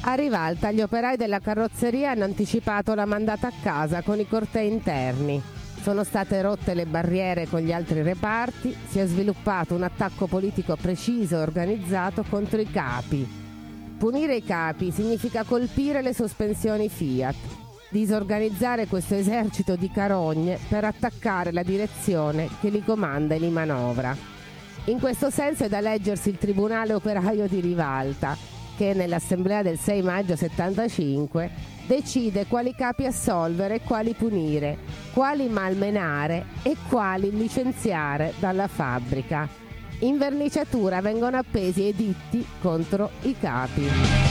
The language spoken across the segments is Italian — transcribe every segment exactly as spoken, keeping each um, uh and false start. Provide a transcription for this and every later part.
A Rivalta gli operai della carrozzeria hanno anticipato la mandata a casa con i cortei interni. Sono state rotte le barriere con gli altri reparti, si è sviluppato un attacco politico preciso e organizzato contro i capi. Punire i capi significa colpire le sospensioni Fiat, disorganizzare questo esercito di carogne per attaccare la direzione che li comanda e li manovra. In questo senso è da leggersi il Tribunale Operaio di Rivalta, che nell'assemblea del sei maggio settantacinque decide quali capi assolvere e quali punire, quali malmenare e quali licenziare dalla fabbrica. In verniciatura vengono appesi editti contro i capi.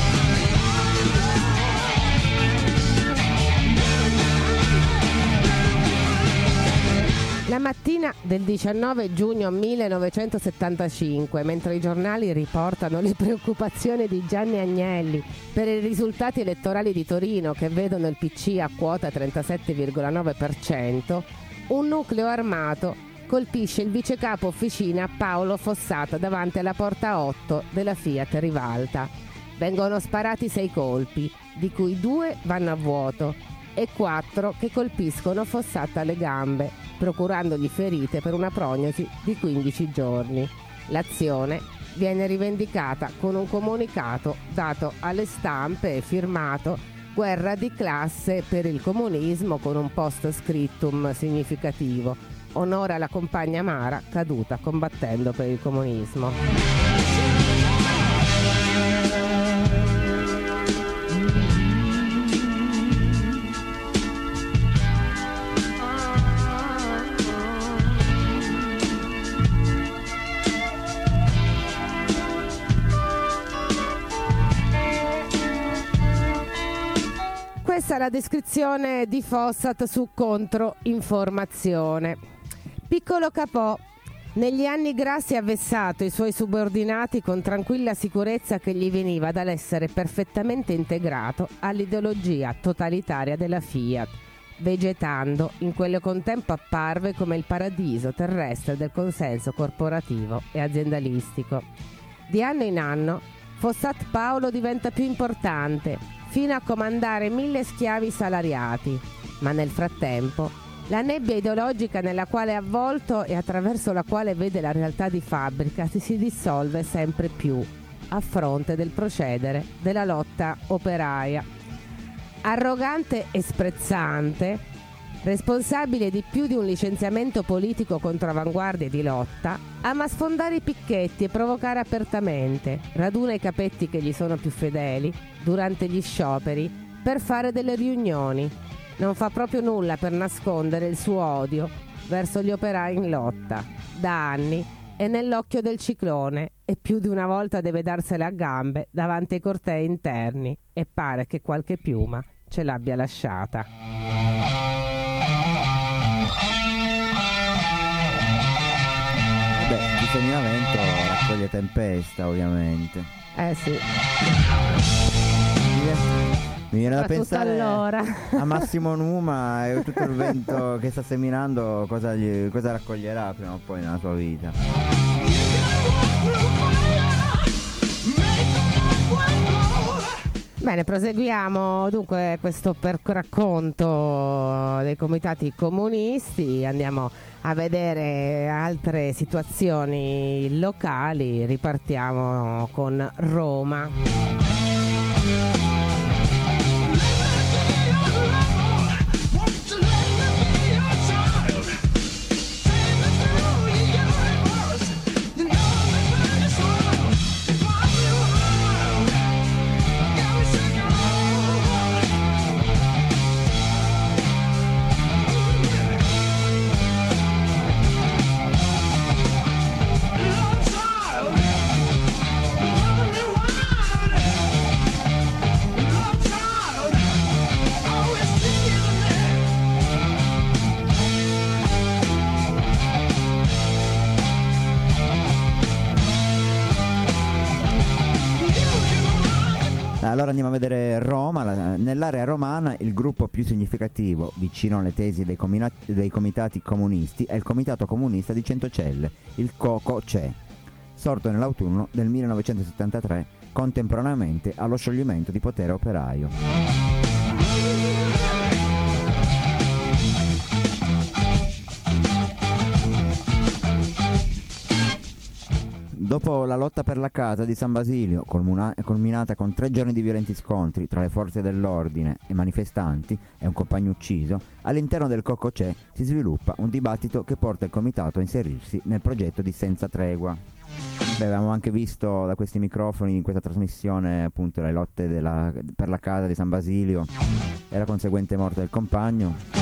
La mattina del diciannove giugno millenovecentosettantacinque, mentre i giornali riportano le preoccupazioni di Gianni Agnelli per i risultati elettorali di Torino che vedono il P C a quota trentasette virgola nove per cento, un nucleo armato colpisce il vicecapo officina Paolo Fossata davanti alla porta otto della Fiat Rivalta. Vengono sparati sei colpi, di cui due vanno a vuoto e quattro che colpiscono Fossata alle gambe, procurandogli ferite per una prognosi di quindici giorni. L'azione viene rivendicata con un comunicato dato alle stampe e firmato "Guerra di classe per il comunismo", con un post scriptum significativo: onora la compagna Mara caduta combattendo per il comunismo. Questa è la descrizione di Fossat su Controinformazione. Piccolo Capò. Negli anni Grassi ha vessato i suoi subordinati con tranquilla sicurezza che gli veniva dall'essere perfettamente integrato all'ideologia totalitaria della Fiat, vegetando in quello contempo apparve come il paradiso terrestre del consenso corporativo e aziendalistico. Di anno in anno Fossat Paolo diventa più importante, fino a comandare mille schiavi salariati, ma nel frattempo la nebbia ideologica nella quale è avvolto e attraverso la quale vede la realtà di fabbrica si, si dissolve sempre più a fronte del procedere della lotta operaia. Arrogante e sprezzante, responsabile di più di un licenziamento politico contro avanguardie di lotta, ama sfondare i picchetti e provocare apertamente, raduna i capetti che gli sono più fedeli durante gli scioperi per fare delle riunioni. Non fa proprio nulla per nascondere il suo odio verso gli operai in lotta. Da anni è nell'occhio del ciclone e più di una volta deve darsela a gambe davanti ai cortei interni e pare che qualche piuma ce l'abbia lasciata. Beh, il segnamento raccoglie tempesta, ovviamente. Eh sì. Mi viene da pensare allora. a Massimo Numa e tutto il vento che sta seminando, cosa, gli, cosa raccoglierà prima o poi nella sua vita. Bene, proseguiamo dunque questo per racconto dei comitati comunisti, andiamo a vedere altre situazioni locali, ripartiamo con Roma. Allora andiamo a vedere Roma. Nell'area romana il gruppo più significativo, vicino alle tesi dei, cominati, dei comitati comunisti, è il Comitato Comunista di Centocelle, il COCO-CE, sorto nell'autunno del millenovecentosettantatré contemporaneamente allo scioglimento di potere operaio. Dopo la lotta per la casa di San Basilio, culminata con tre giorni di violenti scontri tra le forze dell'ordine e manifestanti e un compagno ucciso, all'interno del Cococè si sviluppa un dibattito che porta il comitato a inserirsi nel progetto di Senza Tregua. Beh, avevamo anche visto da questi microfoni in questa trasmissione appunto le lotte della, per la casa di San Basilio e la conseguente morte del compagno.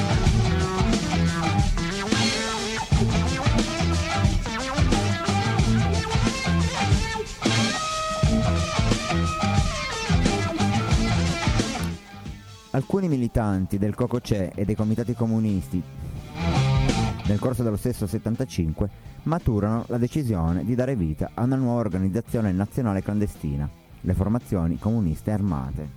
Alcuni militanti del Cococè e dei comitati comunisti nel corso dello stesso settantacinque maturano la decisione di dare vita a una nuova organizzazione nazionale clandestina, le formazioni comuniste armate.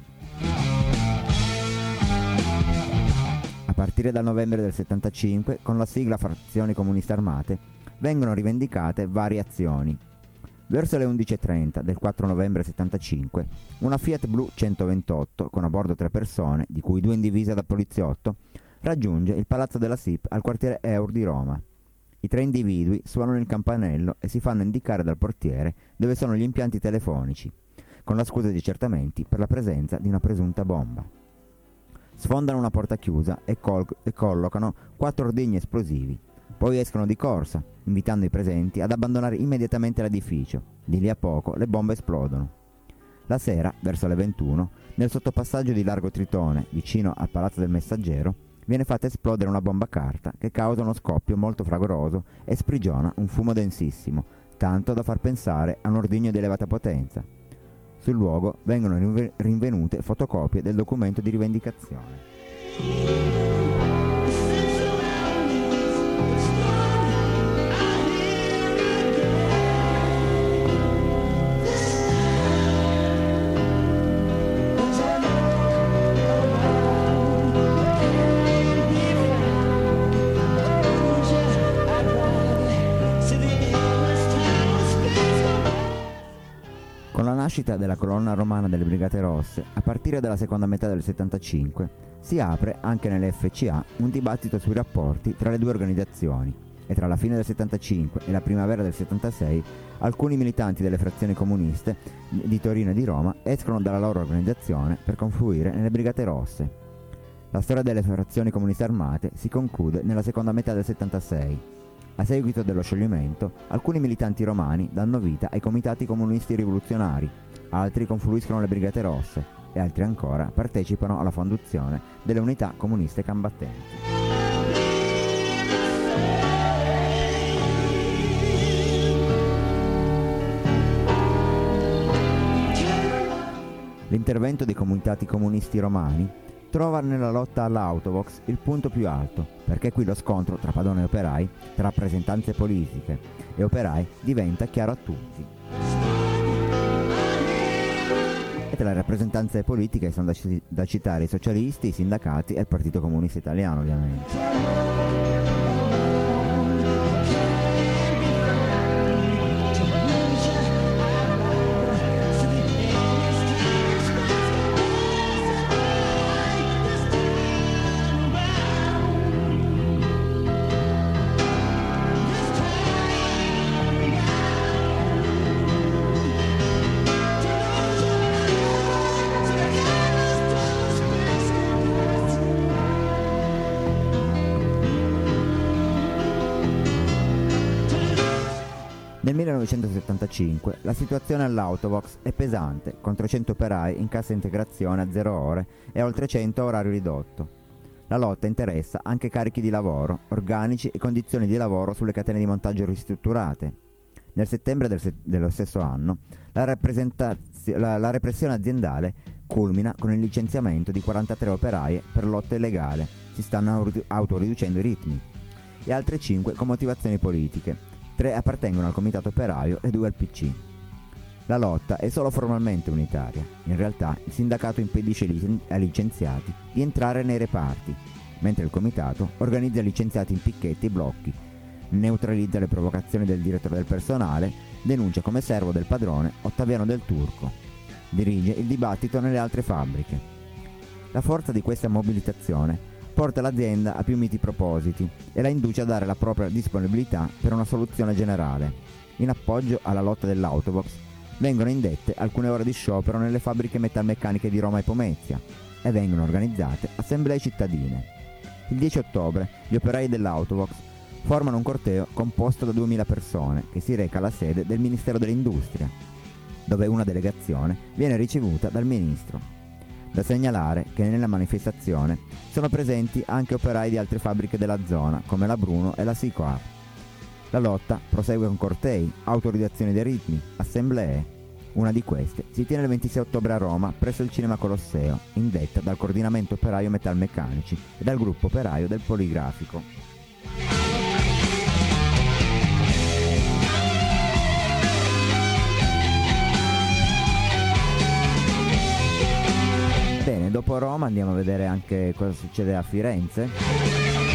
A partire dal novembre del settantacinque, con la sigla Frazioni Comuniste Armate, vengono rivendicate varie azioni. Verso le undici e trenta del quattro novembre settantacinque, una Fiat Blu centoventotto, con a bordo tre persone, di cui due in divisa da poliziotto, raggiunge il palazzo della S I P al quartiere Eur di Roma. I tre individui suonano il campanello e si fanno indicare dal portiere dove sono gli impianti telefonici, con la scusa di accertamenti per la presenza di una presunta bomba. Sfondano una porta chiusa e, col- e collocano quattro ordigni esplosivi. Poi escono di corsa, invitando i presenti ad abbandonare immediatamente l'edificio. Di lì a poco le bombe esplodono. La sera, verso le ventuno, nel sottopassaggio di Largo Tritone, vicino al Palazzo del Messaggero, viene fatta esplodere una bomba a carta che causa uno scoppio molto fragoroso e sprigiona un fumo densissimo, tanto da far pensare a un ordigno di elevata potenza. Sul luogo vengono rinve- rinvenute fotocopie del documento di rivendicazione. Con la nascita della colonna romana delle Brigate Rosse, a partire dalla seconda metà del settantacinque, si apre anche nell'F C A un dibattito sui rapporti tra le due organizzazioni e tra la fine del settantacinque e la primavera del settantasei alcuni militanti delle frazioni comuniste di Torino e di Roma escono dalla loro organizzazione per confluire nelle Brigate Rosse. La storia delle frazioni comuniste armate si conclude nella seconda metà del settantasei. A seguito dello scioglimento, alcuni militanti romani danno vita ai comitati comunisti rivoluzionari, altri confluiscono alle Brigate Rosse e altri ancora partecipano alla fondazione delle unità comuniste combattenti. L'intervento dei comitati comunisti romani trova nella lotta all'Autovox il punto più alto, perché qui lo scontro tra padroni e operai, tra rappresentanze politiche e operai, diventa chiaro a tutti. E tra le rappresentanze politiche sono da, c- da citare i socialisti, i sindacati e il Partito Comunista Italiano, ovviamente. Nel millenovecentosettantacinque la situazione all'Autovox è pesante, con trecento operai in cassa integrazione a zero ore e oltre cento a orario ridotto. La lotta interessa anche carichi di lavoro, organici e condizioni di lavoro sulle catene di montaggio ristrutturate. Nel settembre del se- dello stesso anno la, rappresentazio- la, la repressione aziendale culmina con il licenziamento di quarantatré operai per lotta illegale, si stanno autoriducendo i ritmi, e altre cinque con motivazioni politiche. Tre appartengono al comitato operaio e due al P C. La lotta è solo formalmente unitaria. In realtà il sindacato impedisce ai licenziati di entrare nei reparti, mentre il comitato organizza licenziati in picchetti e blocchi, neutralizza le provocazioni del direttore del personale, denuncia come servo del padrone Ottaviano del Turco. dirige il dibattito nelle altre fabbriche. La forza di questa mobilitazione porta l'azienda a più miti propositi e la induce a dare la propria disponibilità per una soluzione generale. In appoggio alla lotta dell'Autobox vengono indette alcune ore di sciopero nelle fabbriche metalmeccaniche di Roma e Pomezia e vengono organizzate assemblee cittadine. Il dieci ottobre gli operai dell'Autobox formano un corteo composto da duemila persone che si reca alla sede del Ministero dell'Industria, dove una delegazione viene ricevuta dal Ministro. Da segnalare che nella manifestazione sono presenti anche operai di altre fabbriche della zona, come la Bruno e la Sicoar. La lotta prosegue con cortei, autorizzazioni dei ritmi, assemblee. Una di queste si tiene il ventisei ottobre a Roma presso il Cinema Colosseo, indetta dal Coordinamento Operaio Metalmeccanici e dal Gruppo Operaio del Poligrafico. Bene, dopo Roma andiamo a vedere anche cosa succede a Firenze.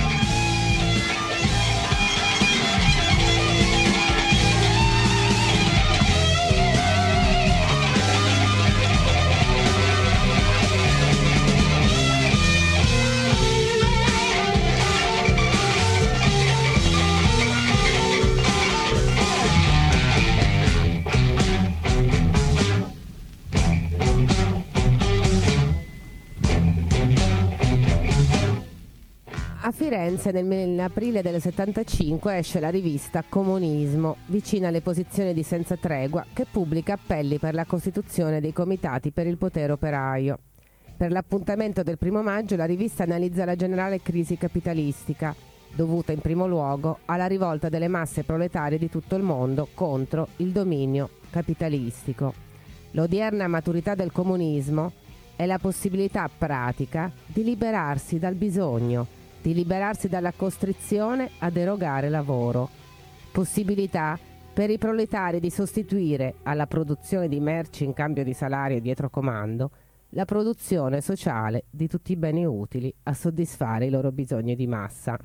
A Firenze nell'aprile del settantacinque esce la rivista Comunismo, vicina alle posizioni di Senza Tregua, che pubblica appelli per la costituzione dei comitati per il potere operaio. Per l'appuntamento del primo maggio la rivista analizza la generale crisi capitalistica, dovuta in primo luogo alla rivolta delle masse proletarie di tutto il mondo contro il dominio capitalistico. L'odierna maturità del comunismo è la possibilità pratica di liberarsi dal bisogno, di liberarsi dalla costrizione ad erogare lavoro. Possibilità per i proletari di sostituire alla produzione di merci in cambio di salario dietro comando la produzione sociale di tutti i beni utili a soddisfare i loro bisogni di massa.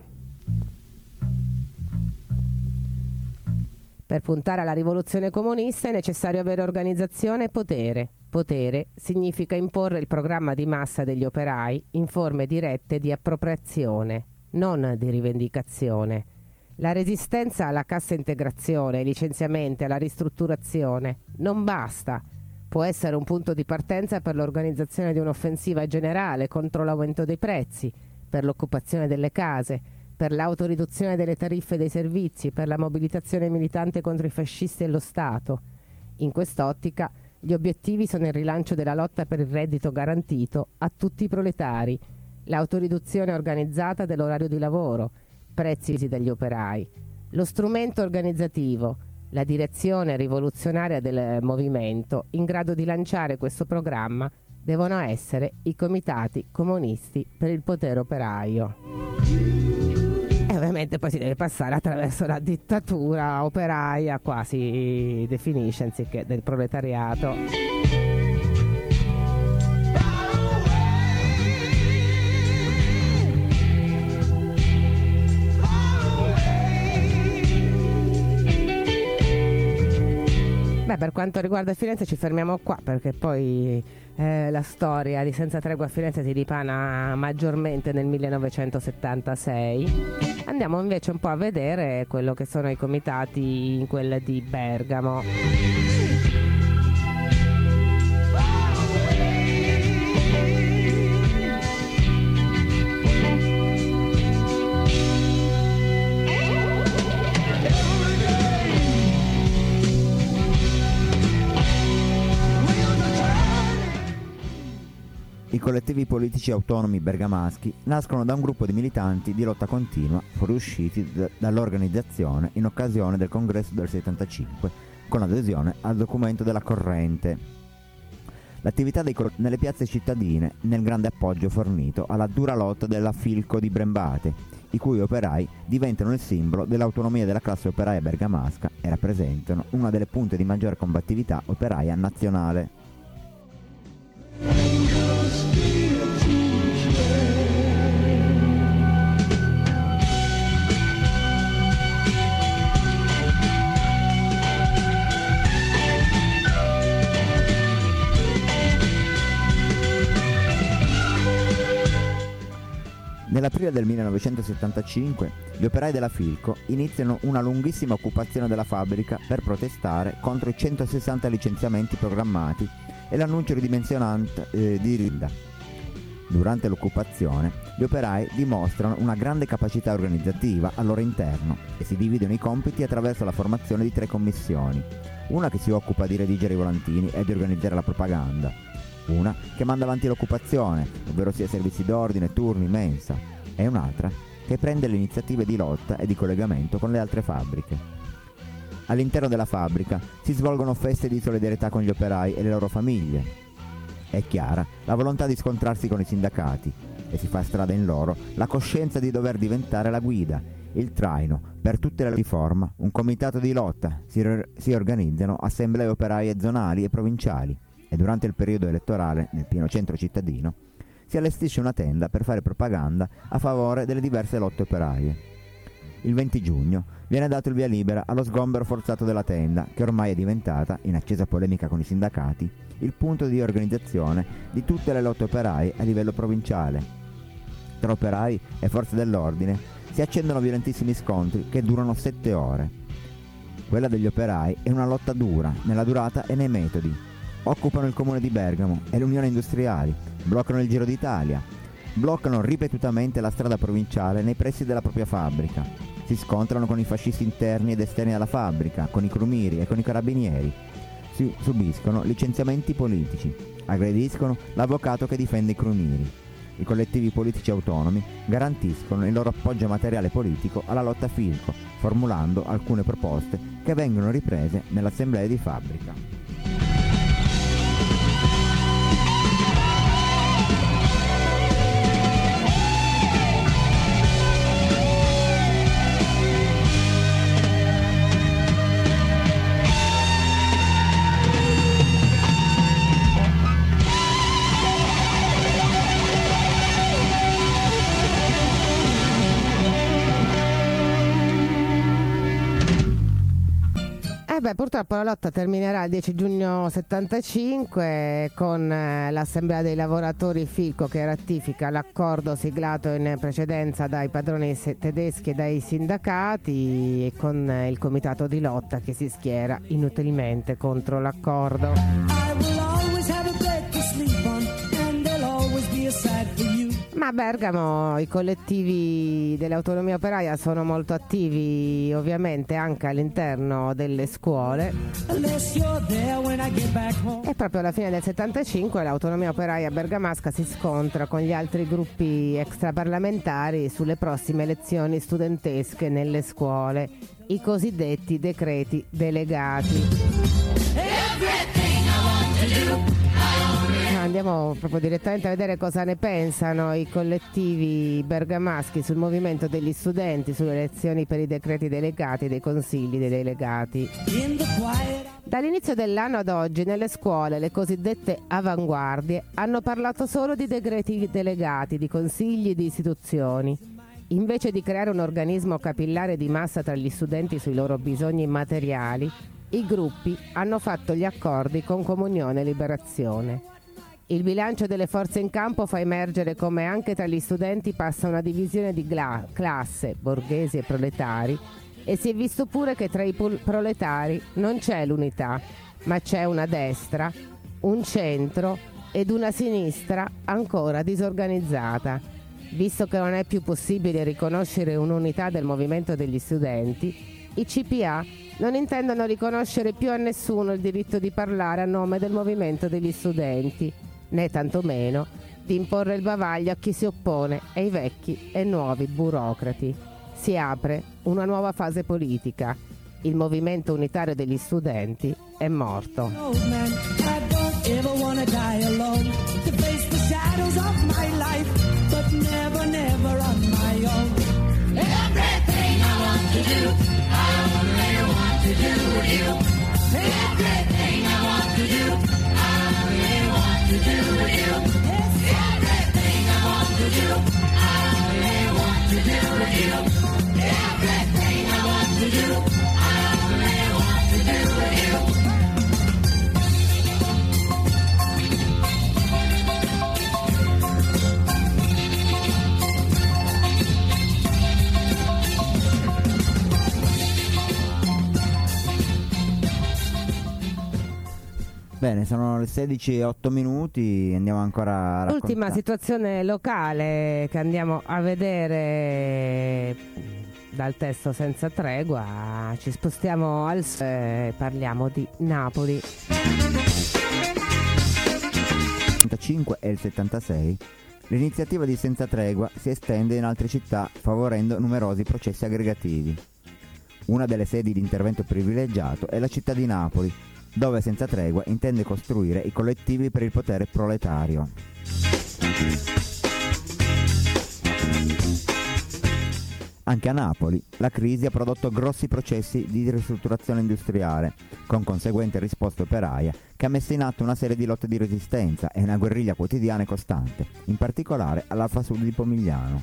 Per puntare alla rivoluzione comunista è necessario avere organizzazione e potere. Potere significa imporre il programma di massa degli operai in forme dirette di appropriazione, non di rivendicazione. La resistenza alla cassa integrazione, ai licenziamenti, alla ristrutturazione non basta. Può essere un punto di partenza per l'organizzazione di un'offensiva generale contro l'aumento dei prezzi, per l'occupazione delle case, per l'autoriduzione delle tariffe dei servizi, per la mobilitazione militante contro i fascisti e lo Stato. In quest'ottica, gli obiettivi sono il rilancio della lotta per il reddito garantito a tutti i proletari, l'autoriduzione organizzata dell'orario di lavoro, prezzi degli operai, lo strumento organizzativo, la direzione rivoluzionaria del movimento in grado di lanciare questo programma devono essere i comitati comunisti per il potere operaio. E ovviamente poi si deve passare attraverso la dittatura operaia, qua si definisce anziché del proletariato. Beh, per quanto riguarda Firenze ci fermiamo qua, perché poi eh, la storia di Senza Tregua a Firenze si ripana maggiormente nel millenovecentosettantasei. Andiamo invece un po' a vedere quello che sono i comitati in quella di Bergamo. I collettivi politici autonomi bergamaschi nascono da un gruppo di militanti di lotta continua fuoriusciti d- dall'organizzazione in occasione del congresso del settantacinque, con adesione al documento della corrente. L'attività dei col- nelle piazze cittadine nel grande appoggio fornito alla dura lotta della Filco di Brembate, i cui operai diventano il simbolo dell'autonomia della classe operaia bergamasca e rappresentano una delle punte di maggiore combattività operaia nazionale. Nell'aprile del millenovecentosettantacinque gli operai della Philco iniziano una lunghissima occupazione della fabbrica per protestare contro i centosessanta licenziamenti programmati e l'annuncio ridimensionante eh, di Rilda. Durante l'occupazione gli operai dimostrano una grande capacità organizzativa al loro interno e si dividono i compiti attraverso la formazione di tre commissioni, una che si occupa di redigere i volantini e di organizzare la propaganda, una che manda avanti l'occupazione, ovvero sia servizi d'ordine, turni, mensa, e un'altra che prende le iniziative di lotta e di collegamento con le altre fabbriche. All'interno della fabbrica si svolgono feste di solidarietà con gli operai e le loro famiglie. È chiara la volontà di scontrarsi con i sindacati e si fa strada in loro la coscienza di dover diventare la guida, il traino per tutte le riforme, un comitato di lotta, si, re- si organizzano assemblee operaie zonali e provinciali e durante il periodo elettorale, nel pieno centro cittadino, si allestisce una tenda per fare propaganda a favore delle diverse lotte operaie. Il venti giugno viene dato il via libera allo sgombero forzato della tenda, che ormai è diventata, in accesa polemica con i sindacati, il punto di organizzazione di tutte le lotte operaie a livello provinciale. Tra operai e forze dell'ordine si accendono violentissimi scontri che durano sette ore. Quella degli operai è una lotta dura, nella durata e nei metodi. Occupano il comune di Bergamo e l'Unione Industriali, bloccano il Giro d'Italia, bloccano ripetutamente la strada provinciale nei pressi della propria fabbrica, si scontrano con i fascisti interni ed esterni alla fabbrica, con i crumiri e con i carabinieri, si subiscono licenziamenti politici, aggrediscono l'avvocato che difende i crumiri. I collettivi politici autonomi garantiscono il loro appoggio materiale politico alla lotta Philco, formulando alcune proposte che vengono riprese nell'assemblea di fabbrica. Beh, purtroppo la lotta terminerà il dieci giugno settantacinque con eh, l'Assemblea dei lavoratori Philco che ratifica l'accordo siglato in precedenza dai padroni tedeschi e dai sindacati e con eh, il comitato di lotta che si schiera inutilmente contro l'accordo. Ma a Bergamo i collettivi dell'autonomia operaia sono molto attivi, ovviamente anche all'interno delle scuole. E proprio alla fine del settantacinque l'autonomia operaia bergamasca si scontra con gli altri gruppi extraparlamentari sulle prossime elezioni studentesche nelle scuole, i cosiddetti decreti delegati. Andiamo proprio direttamente a vedere cosa ne pensano i collettivi bergamaschi sul movimento degli studenti, sulle elezioni per i decreti delegati dei consigli dei delegati. Dall'inizio dell'anno ad oggi nelle scuole le cosiddette avanguardie hanno parlato solo di decreti delegati, di consigli di istituzioni. Invece di creare un organismo capillare di massa tra gli studenti sui loro bisogni materiali, i gruppi hanno fatto gli accordi con Comunione e Liberazione. Il bilancio delle forze in campo fa emergere come anche tra gli studenti passa una divisione di gla- classe, borghesi e proletari, e si è visto pure che tra i pol- proletari non c'è l'unità, ma c'è una destra, un centro ed una sinistra ancora disorganizzata. Visto che non è più possibile riconoscere un'unità del movimento degli studenti, i C P A non intendono riconoscere più a nessuno il diritto di parlare a nome del movimento degli studenti, né tantomeno di imporre il bavaglio a chi si oppone ai vecchi e nuovi burocrati. Si apre una nuova fase politica. Il movimento unitario degli studenti è morto. To do with you, everything I want to do, I really want to do with you. Everything I want to do, I really want to do with you. Bene, sono le sedici e otto minuti, andiamo ancora a raccontare. L'ultima situazione locale che andiamo a vedere dal testo Senza Tregua, ci spostiamo al sud e parliamo di Napoli. Il settantacinque e il settantasei l'iniziativa di Senza Tregua si estende in altre città favorendo numerosi processi aggregativi. Una delle sedi di intervento privilegiato è la città di Napoli, dove Senza Tregua intende costruire i collettivi per il potere proletario. Anche a Napoli la crisi ha prodotto grossi processi di ristrutturazione industriale, con conseguente risposta operaia che ha messo in atto una serie di lotte di resistenza e una guerriglia quotidiana e costante, in particolare all'Alfa Sud di Pomigliano.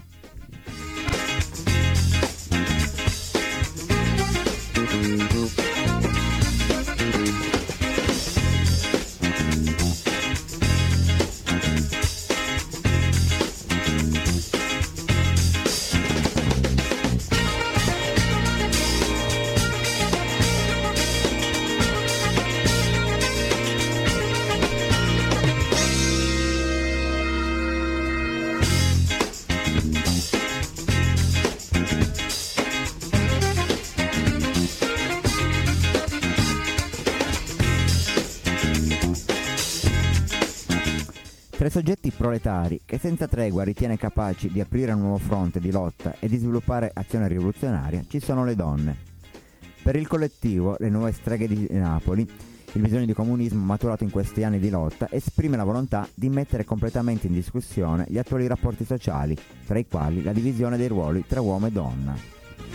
Tra i soggetti proletari che Senza Tregua ritiene capaci di aprire un nuovo fronte di lotta e di sviluppare azione rivoluzionaria ci sono le donne. Per il collettivo Le Nuove Streghe di Napoli, il bisogno di comunismo maturato in questi anni di lotta esprime la volontà di mettere completamente in discussione gli attuali rapporti sociali, tra i quali la divisione dei ruoli tra uomo e donna.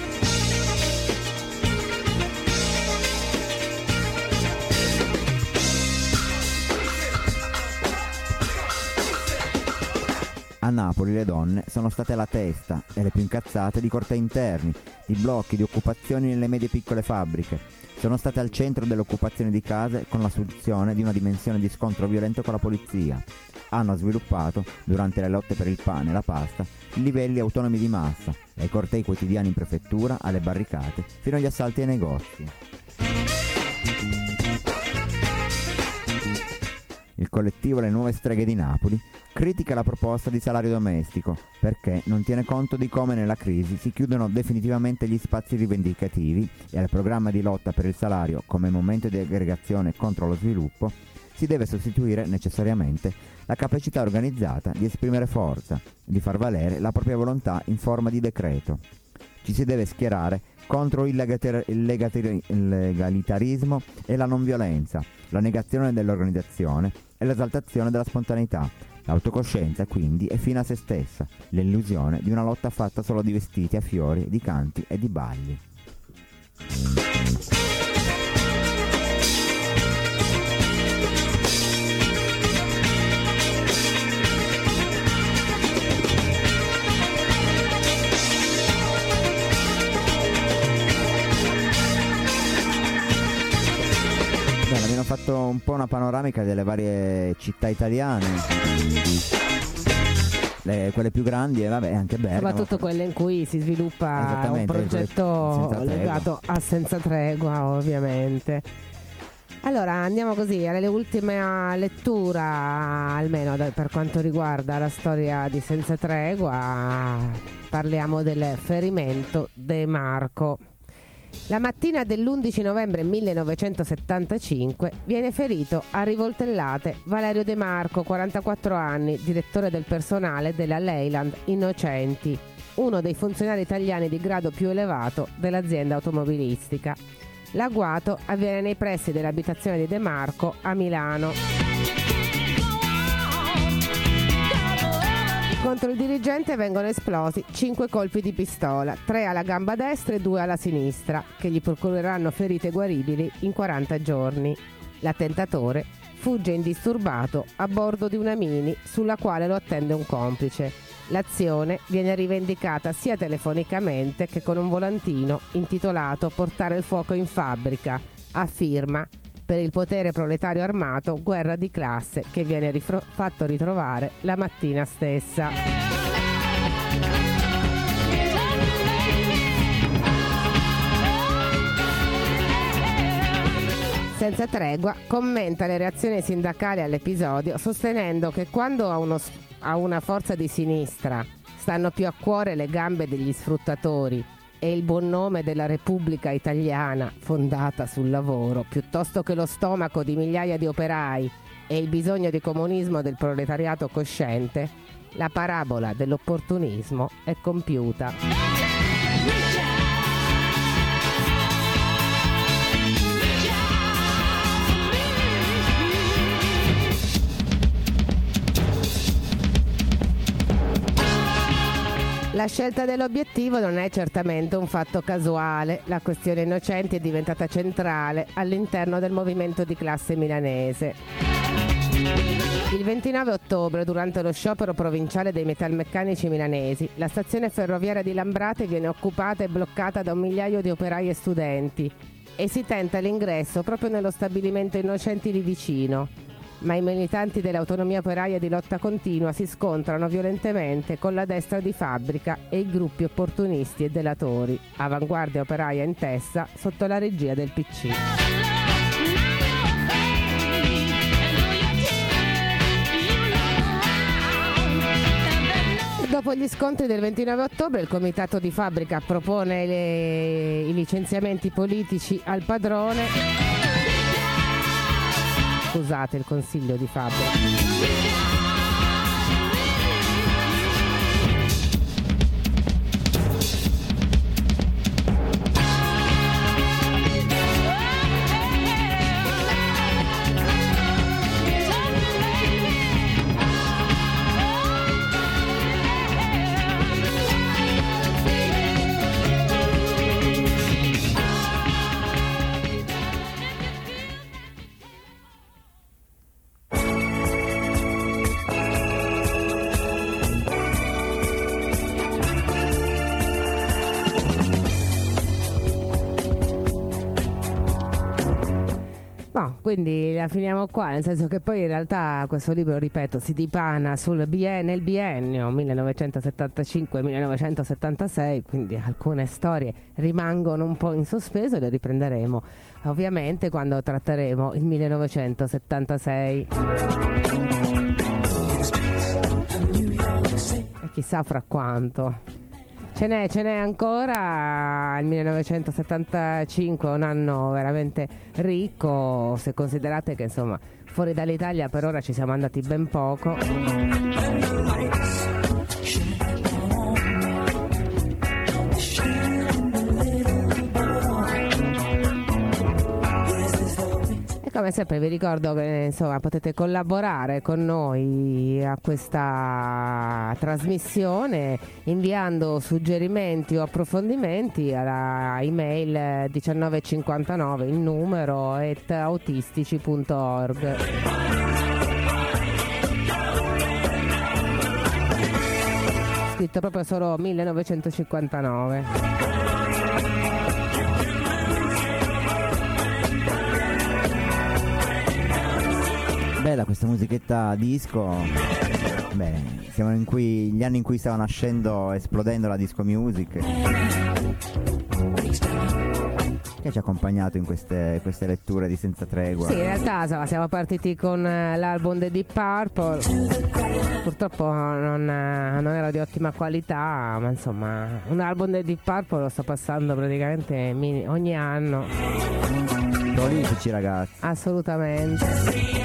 A Napoli le donne sono state la testa e le più incazzate di cortei interni, di blocchi, di occupazioni nelle medie e piccole fabbriche. Sono state al centro delle occupazioni di case con l'assunzione di una dimensione di scontro violento con la polizia. Hanno sviluppato, durante le lotte per il pane e la pasta, livelli autonomi di massa, dai cortei quotidiani in prefettura alle barricate, fino agli assalti ai negozi. Il collettivo Le Nuove Streghe di Napoli critica la proposta di salario domestico perché non tiene conto di come nella crisi si chiudono definitivamente gli spazi rivendicativi e al programma di lotta per il salario come momento di aggregazione contro lo sviluppo si deve sostituire necessariamente la capacità organizzata di esprimere forza e di far valere la propria volontà in forma di decreto. Ci si deve schierare contro il legater- il legater- il legalitarismo e la non violenza, la negazione dell'organizzazione e l'esaltazione della spontaneità. L'autocoscienza quindi è fine a se stessa, l'illusione di una lotta fatta solo di vestiti a fiori, di canti e di balli. Bene, abbiamo fatto un po' una panoramica delle varie città italiane, le, quelle più grandi e vabbè anche Bergamo. Soprattutto quelle in cui si sviluppa un progetto legato a Senza Tregua, ovviamente. Allora andiamo così alle ultime lettura, almeno per quanto riguarda la storia di Senza Tregua. Parliamo del ferimento De Marco. La mattina dell'undici novembre millenovecentosettantacinque viene ferito a rivoltellate Valerio De Marco, quarantaquattro anni, direttore del personale della Leyland Innocenti, uno dei funzionari italiani di grado più elevato dell'azienda automobilistica. L'agguato avviene nei pressi dell'abitazione di De Marco a Milano. Contro il dirigente vengono esplosi cinque colpi di pistola, tre alla gamba destra e due alla sinistra, che gli procureranno ferite guaribili in quaranta giorni. L'attentatore fugge indisturbato a bordo di una Mini sulla quale lo attende un complice. L'azione viene rivendicata sia telefonicamente che con un volantino intitolato "Portare il fuoco in fabbrica", a firma "Per il potere proletario armato, guerra di classe", che viene rifro- fatto ritrovare la mattina stessa. Senza Tregua commenta le reazioni sindacali all'episodio, sostenendo che quando a, uno, a una forza di sinistra stanno più a cuore le gambe degli sfruttatori e il buon nome della Repubblica Italiana fondata sul lavoro, piuttosto che lo stomaco di migliaia di operai e il bisogno di comunismo del proletariato cosciente, la parabola dell'opportunismo è compiuta. La scelta dell'obiettivo non è certamente un fatto casuale. La questione innocenti è diventata centrale all'interno del movimento di classe milanese. Il ventinove ottobre, durante lo sciopero provinciale dei metalmeccanici milanesi, la stazione ferroviaria di Lambrate viene occupata e bloccata da un migliaio di operai e studenti e si tenta l'ingresso proprio nello stabilimento Innocenti lì vicino. Ma i militanti dell'autonomia operaia di lotta continua si scontrano violentemente con la destra di fabbrica e i gruppi opportunisti e delatori, avanguardia operaia in testa sotto la regia del P C. Dopo gli scontri del ventinove ottobre, il comitato di fabbrica propone le, i licenziamenti politici al padrone. Scusate, il consiglio di fabbrica. No, quindi la finiamo qua, nel senso che poi in realtà questo libro, ripeto, si dipana sul bien- nel biennio millenovecentosettantacinque millenovecentosettantasei, quindi alcune storie rimangono un po' in sospeso e le riprenderemo ovviamente quando tratteremo il millenovecentosettantasei. E chissà fra quanto. Ce n'è, ce n'è ancora. Il millenovecentosettantacinque è un anno veramente ricco, se considerate che insomma fuori dall'Italia per ora ci siamo andati ben poco. Come sempre vi ricordo che insomma potete collaborare con noi a questa trasmissione inviando suggerimenti o approfondimenti alla email diciannove cinquantanove, il numero at autistici punto org. Scritto proprio solo millenovecentocinquantanove. Bella questa musichetta disco. Beh, siamo in cui, gli anni in cui stava nascendo, esplodendo la disco music, che ci ha accompagnato in queste, queste letture di Senza Tregua. Sì, in realtà insomma, siamo partiti con l'album The Deep Purple. Purtroppo non, non era di ottima qualità, ma insomma un album The Deep Purple lo sto passando praticamente ogni anno. Prolifici ragazzi. Assolutamente.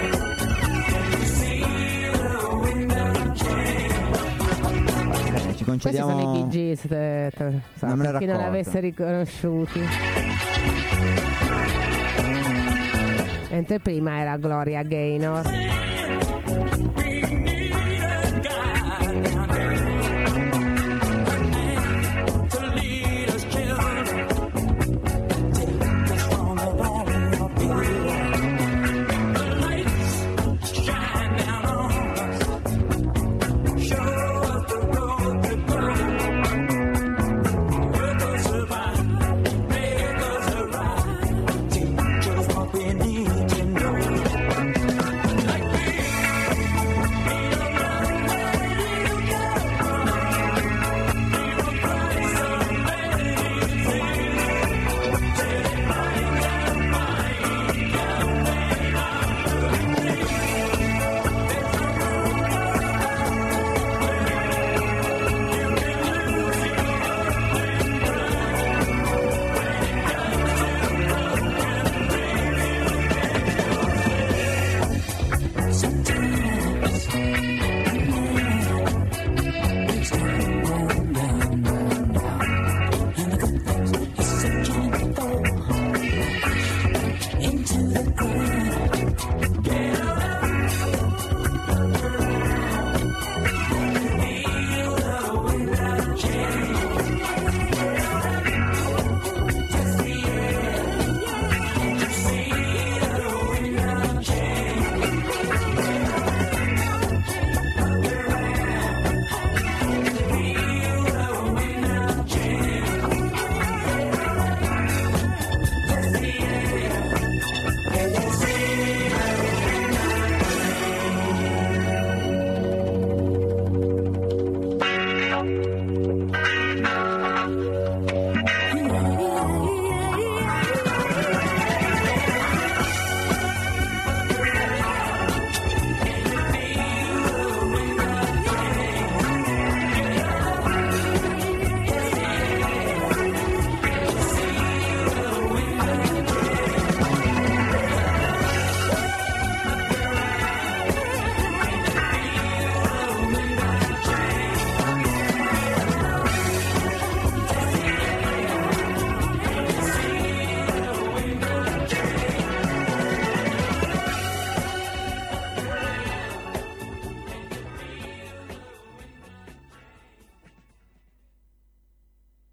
Concediamo... Questi sono i Bee Gees, te, te, so, non per chi non l'avesse riconosciuti. Mentre prima era Gloria Gaynor.